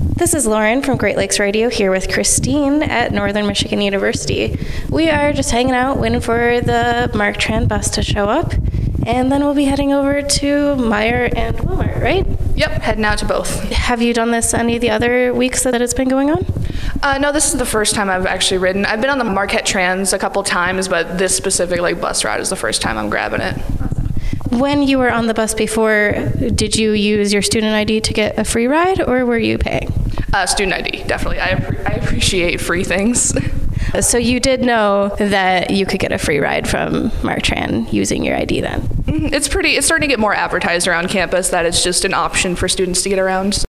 This is Lauren from Great Lakes Radio here with Christine at Northern Michigan University. We are just hanging out, waiting for the MARC-TRAN bus to show up, and then we'll be heading over to Meyer and Walmart, right? Yep, heading out to both. Have you done this any of the other weeks that it's been going on? No, this is the first time I've actually ridden. I've been on the Marquette-Trans a couple times, but this specific bus route is the first time I'm grabbing it. When you were on the bus before, did you use your student ID to get a free ride, or were you paying? Student ID, definitely. I appreciate free things. So you did know that you could get a free ride from MARC-TRAN using your ID then? It's starting to get more advertised around campus that it's just an option for students to get around.